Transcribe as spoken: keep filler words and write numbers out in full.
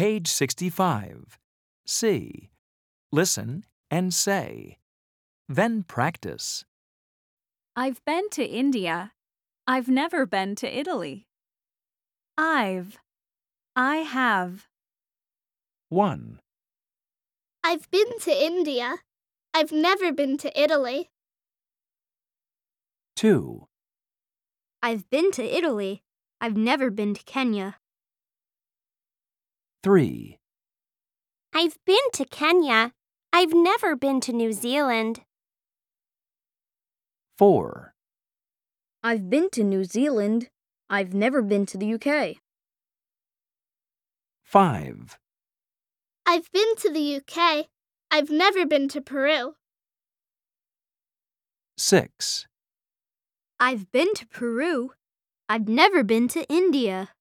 Page sixty-five. C. Listen and say. Then practice. I've been to India. I've never been to Italy. I've. I have. one, I've been to India. I've never been to Italy. two, I've been to Italy. I've never been to Kenya. three, I've been to Kenya. I've never been to New Zealand. four, I've been to New Zealand. I've never been to the U K. five, I've been to the U K. I've never been to Peru. six, I've been to Peru. I've never been to India.